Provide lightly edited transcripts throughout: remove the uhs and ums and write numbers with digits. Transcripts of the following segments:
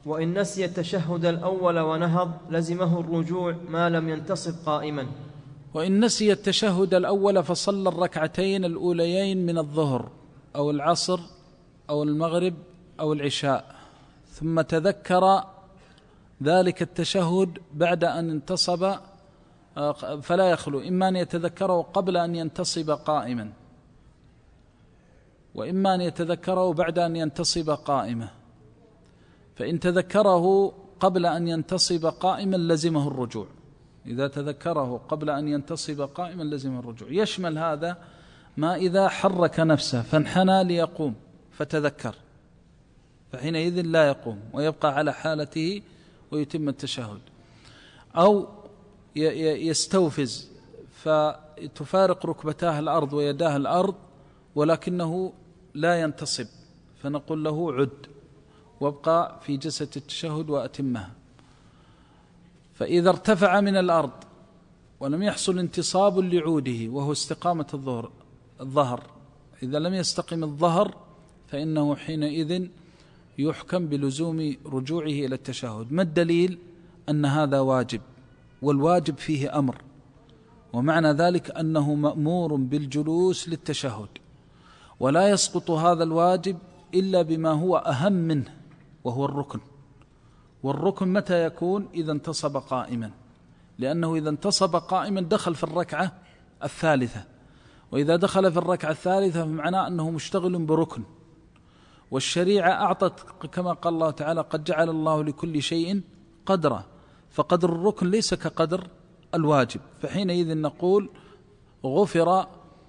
وإن نسي التشهد الأول ونهض لزمه الرجوع ما لم ينتصب قائما. وإن نسي التشهد الأول فصلى الركعتين الأوليين من الظهر أو العصر أو المغرب أو العشاء، ثم تذكر ذلك التشهد بعد أن انتصب، فلا يخلو إما أن يتذكره قبل أن ينتصب قائما، وإما أن يتذكره بعد أن ينتصب قائمة. فإن تذكره قبل أن ينتصب قائما لزمه الرجوع. إذا تذكره قبل أن ينتصب قائما لزمه الرجوع. يشمل هذا ما إذا حرك نفسه فانحنى ليقوم فتذكر، فحينئذ لا يقوم ويبقى على حالته ويتم التشهد، أو يستوفز فتفارق ركبتاه الأرض ويداه الأرض ولكنه لا ينتصب، فنقول له عد وابقى في جلسة التشهد وأتمها. فإذا ارتفع من الأرض ولم يحصل انتصاب لعوده وهو استقامة الظهر، إذا لم يستقم الظهر فإنه حينئذ يحكم بلزوم رجوعه إلى التشهد. ما الدليل؟ أن هذا واجب، والواجب فيه أمر، ومعنى ذلك أنه مأمور بالجلوس للتشهد، ولا يسقط هذا الواجب إلا بما هو أهم منه وهو الركن. والركن متى يكون؟ إذا انتصب قائما، لأنه إذا انتصب قائما دخل في الركعة الثالثة، وإذا دخل في الركعة الثالثة فمعناه أنه مشتغل بركن. والشريعة أعطت كما قال الله تعالى قد جعل الله لكل شيء قدرا، فقدر الركن ليس كقدر الواجب، فحينئذ نقول غفر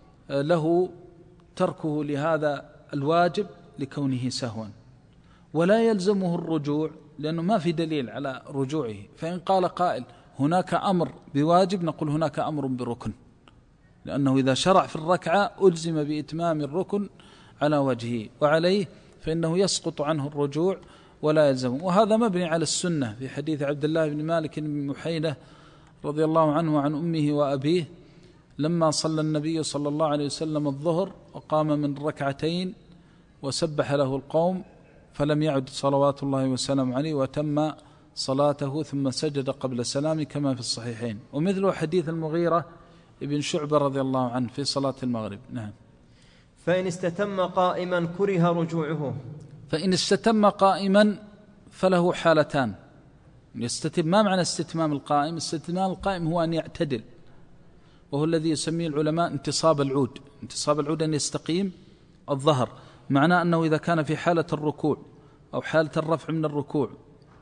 له تركه لهذا الواجب لكونه سهوا، ولا يلزمه الرجوع لأنه ما في دليل على رجوعه. فإن قال قائل هناك أمر بواجب، نقول هناك أمر بركن، لأنه إذا شرع في الركعة ألزم بإتمام الركن على وجهه، وعليه فإنه يسقط عنه الرجوع ولا يلزمه. وهذا مبني على السنة في حديث عبد الله بن مالك بن محينة رضي الله عنه وعن أمه وأبيه لما صلى النبي صلى الله عليه وسلم الظهر وقام من ركعتين وسبح له القوم فلم يعد صلوات الله وسلامه عليه وتم صلاته ثم سجد قبل سلامه كما في الصحيحين. ومثل حديث المغيرة ابن شعبة رضي الله عنه في صلاة المغرب. نعم. فإن استتم قائما كره رجوعه. فإن استتم قائما فله حالتان. يستتم، ما معنى استتمام القائم؟ استتمام القائم هو أن يعتدل، وهو الذي يسميه العلماء انتصاب العود. انتصاب العود أن يستقيم الظهر، معناه أنه إذا كان في حالة الركوع أو حالة الرفع من الركوع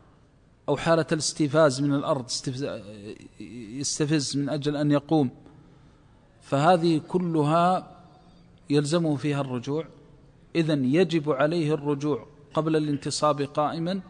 أو حالة الاستفاز من الأرض، يستفز من أجل أن يقوم، فهذه كلها يلزمه فيها الرجوع. إذن يجب عليه الرجوع قبل الانتصاب قائما،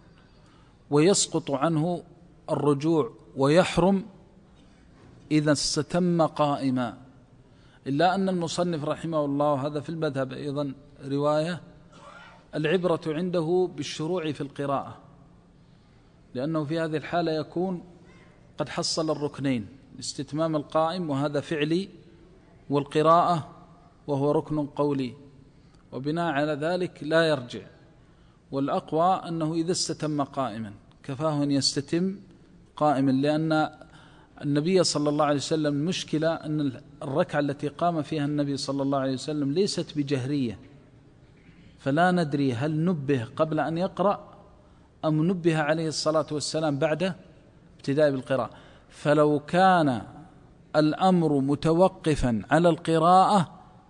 ويسقط عنه الرجوع ويحرم إذا استتم قائما. إلا أن المصنف رحمه الله، هذا في المذهب أيضا رواية، العبرة عنده بالشروع في القراءة، لأنه في هذه الحالة يكون قد حصل الركنين، استتمام القائم وهذا فعلي، والقراءة وهو ركن قولي، وبناء على ذلك لا يرجع. والأقوى أنه إذا استتم قائما كفاه أن يستتم قائما، لأن النبي صلى الله عليه وسلم المشكلة أن الركعة التي قام فيها النبي صلى الله عليه وسلم ليست بجهرية، فلا ندري هل نبه قبل أن يقرأ أم نبه عليه الصلاة والسلام بعد ابتداء بالقراءة. فلو كان الأمر متوقفا على القراءة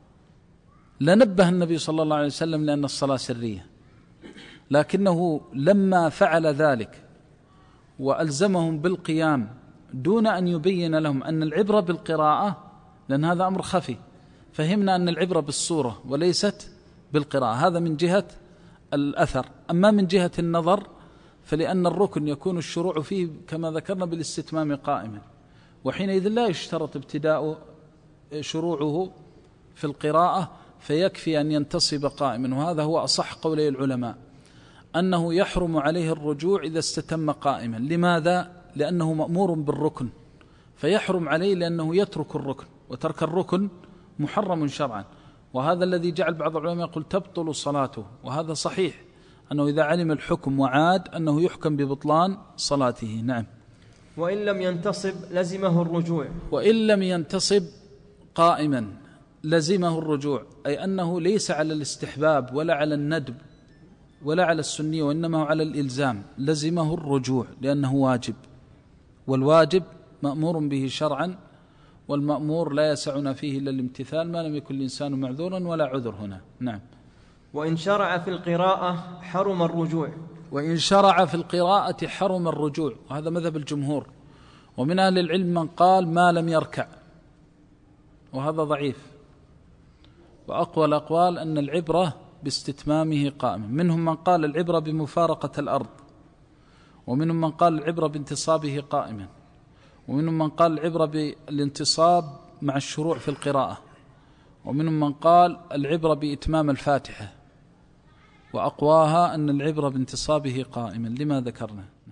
لنبه النبي صلى الله عليه وسلم، لأن الصلاة سرية، لكنه لما فعل ذلك وألزمهم بالقيام دون أن يبين لهم أن العبرة بالقراءة، لأن هذا أمر خفي، فهمنا أن العبرة بالصورة وليست بالقراءة. هذا من جهة الأثر. أما من جهة النظر فلأن الركن يكون الشروع فيه كما ذكرنا بالاستتمام قائما، وحينئذ لا يشترط ابتداء شروعه في القراءة، فيكفي أن ينتصب قائما. وهذا هو أصح قولي العلماء، أنه يحرم عليه الرجوع إذا استتم قائما. لماذا؟ لأنه مأمور بالركن، فيحرم عليه لأنه يترك الركن، وترك الركن محرم شرعا. وهذا الذي جعل بعض العلماء يقول تبطل صلاته، وهذا صحيح. أنه إذا علم الحكم وعاد أنه يحكم ببطلان صلاته. نعم. وإن لم ينتصب لزمه الرجوع. وإن لم ينتصب قائما لزمه الرجوع، أي أنه ليس على الاستحباب ولا على الندب ولا على السنية، وإنما على الإلزام، لزمه الرجوع لأنه واجب، والواجب مأمور به شرعا، والمأمور لا يسعنا فيه إلا الامتثال ما لم يكن الإنسان معذورا ولا عذر هنا. نعم. وإن شرع في القراءة حرم الرجوع. وإن شرع في القراءة حرم الرجوع، وهذا مذهب الجمهور، ومن أهل العلم من قال ما لم يركع، وهذا ضعيف، وأقوى الأقوال أن العبرة باستتمامه قائما. منهم من قال العبرة بمفارقة الأرض، ومنهم من قال العبرة بانتصابه قائما، ومنهم من قال العبرة بالانتصاب مع الشروع في القراءة، ومنهم من قال العبرة بإتمام الفاتحة، وأقواها أن العبرة بانتصابه قائما لما ذكرنا.